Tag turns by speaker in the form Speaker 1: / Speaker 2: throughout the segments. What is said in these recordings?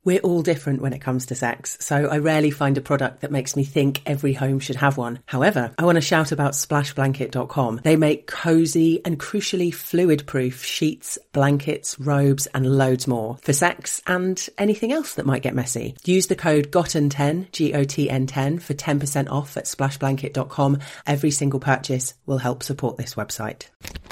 Speaker 1: We're all different when it comes to sex, so I rarely find a product that makes me think every home should have one. However, I want to shout about splashblanket.com. They make cozy and crucially fluid-proof sheets, blankets, robes and loads more for sex and anything else that might get messy. Use the code GOTTEN10, GOTN10 for 10% off at splashblanket.com. Every single purchase will help support this website.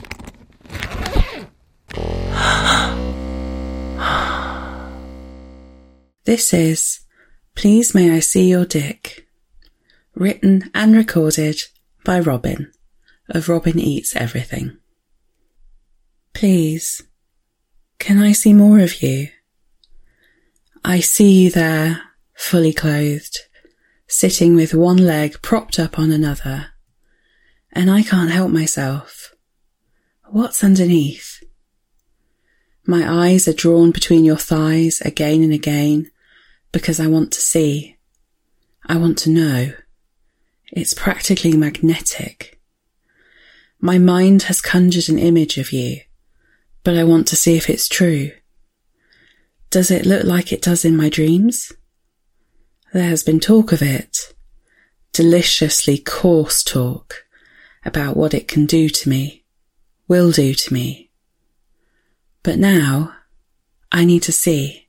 Speaker 2: This is Please May I See Your Dick, written and recorded by Robin of Robin Eats Everything. Please, can I see more of you? I see you there, fully clothed, sitting with one leg propped up on another, and I can't help myself. What's underneath? My eyes are drawn between your thighs again and again, because I want to see. I want to know. It's practically magnetic. My mind has conjured an image of you, but I want to see if it's true. Does it look like it does in my dreams? There has been talk of it, deliciously coarse talk, about what it can do to me, will do to me. But now, I need to see.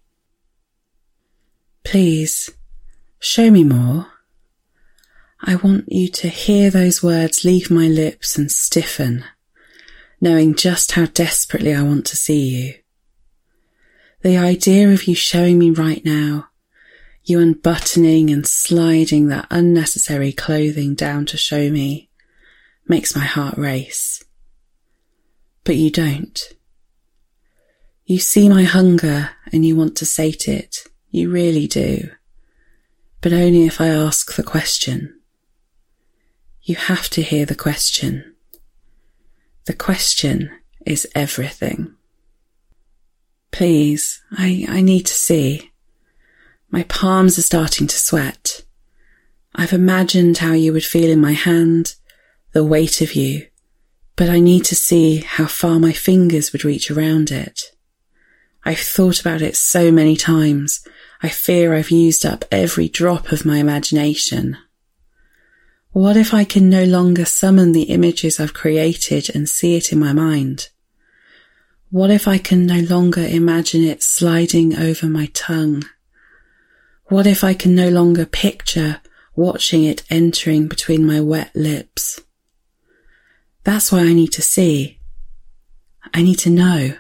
Speaker 2: Please, show me more. I want you to hear those words leave my lips and stiffen, knowing just how desperately I want to see you. The idea of you showing me right now, you unbuttoning and sliding that unnecessary clothing down to show me, makes my heart race. But you don't. You see my hunger and you want to sate it. You really do. But only if I ask the question. You have to hear the question. The question is everything. Please, I need to see. My palms are starting to sweat. I've imagined how you would feel in my hand, the weight of you, but I need to see how far my fingers would reach around it. I've thought about it so many times, I fear I've used up every drop of my imagination. What if I can no longer summon the images I've created and see it in my mind? What if I can no longer imagine it sliding over my tongue? What if I can no longer picture watching it entering between my wet lips? That's why I need to see. I need to know.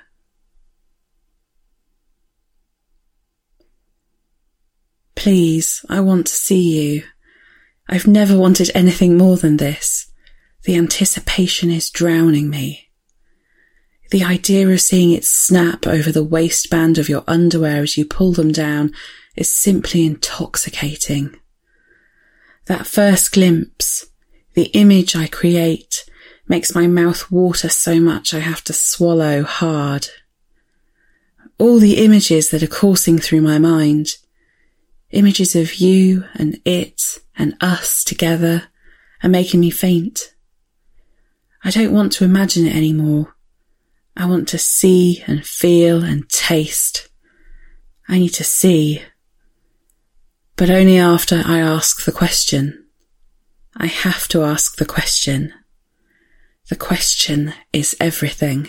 Speaker 2: Please, I want to see you. I've never wanted anything more than this. The anticipation is drowning me. The idea of seeing it snap over the waistband of your underwear as you pull them down is simply intoxicating. That first glimpse, the image I create, makes my mouth water so much I have to swallow hard. All the images that are coursing through my mind, images of you and it and us together, are making me faint. I don't want to imagine it anymore. I want to see and feel and taste. I need to see. But only after I ask the question. I have to ask the question. The question is everything.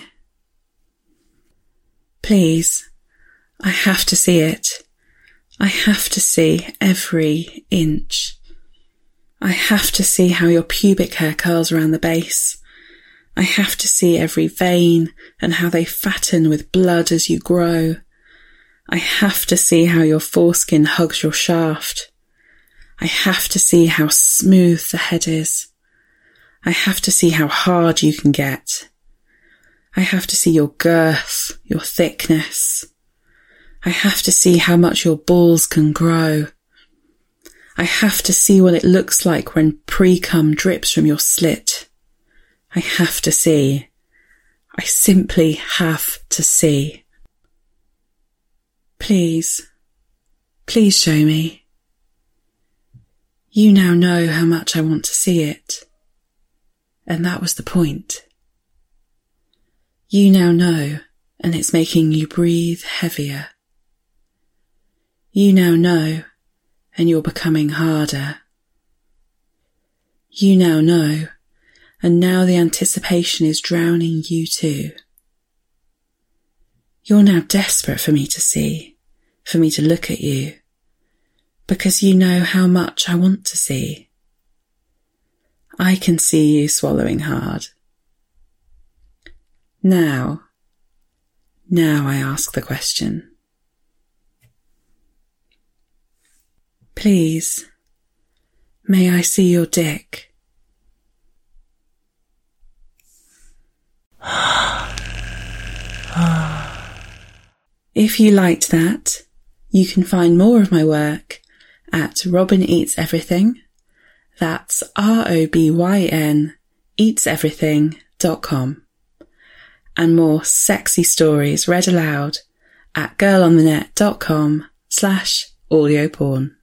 Speaker 2: Please, I have to see it. I have to see every inch. I have to see how your pubic hair curls around the base. I have to see every vein and how they fatten with blood as you grow. I have to see how your foreskin hugs your shaft. I have to see how smooth the head is. I have to see how hard you can get. I have to see your girth, your thickness. I have to see how much your balls can grow. I have to see what it looks like when pre-cum drips from your slit. I have to see. I simply have to see. Please, please show me. You now know how much I want to see it. And that was the point. You now know, and it's making you breathe heavier. You now know, and you're becoming harder. You now know, and now the anticipation is drowning you too. You're now desperate for me to see, for me to look at you, because you know how much I want to see. I can see you swallowing hard. Now I ask the question. Please, may I see your dick? If you liked that, you can find more of my work at Robin Eats Everything. That's ROBYN eatseverything.com. And more sexy stories read aloud at girlonthenet.com/audioporn.